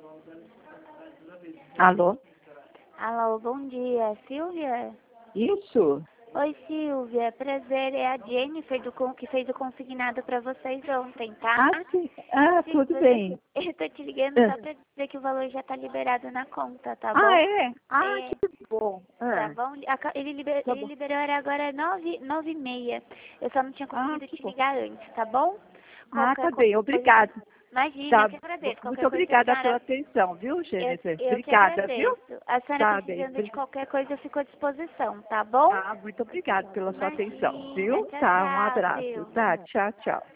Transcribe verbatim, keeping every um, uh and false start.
Alô? Alô, bom dia, Silvia? Isso? Oi, Silvia, prazer, é a Jennifer do, con- que fez o consignado para vocês ontem, tá? Ah, sim. Ah, tudo Silvia, bem. eu tô te ligando Ah, só para dizer que o valor já tá liberado na conta, tá Ah, bom? é? Ah, É, que bom. tá Ah, bom? A co- Ele, liber, tá ele bom. liberou era agora nove, nove e meia. Eu só não tinha Ah, conseguido que te bom. ligar antes, tá bom? Ah, Qualquer tá co- bem. coisa... Obrigada. Imagina, eu Tá. que agradeço. Muito Qualquer coisa a obrigada pela senhora... atenção, viu, Eu, Jennifer? eu que Obrigada, viu? agradeço. A senhora Tá bem. precisando de qualquer coisa, eu fico à disposição, tá bom? Ah, muito obrigada pela sua atenção, Imagina, viu? tchau, Tá, um tchau, abraço. Sil. Tá, tchau, tchau.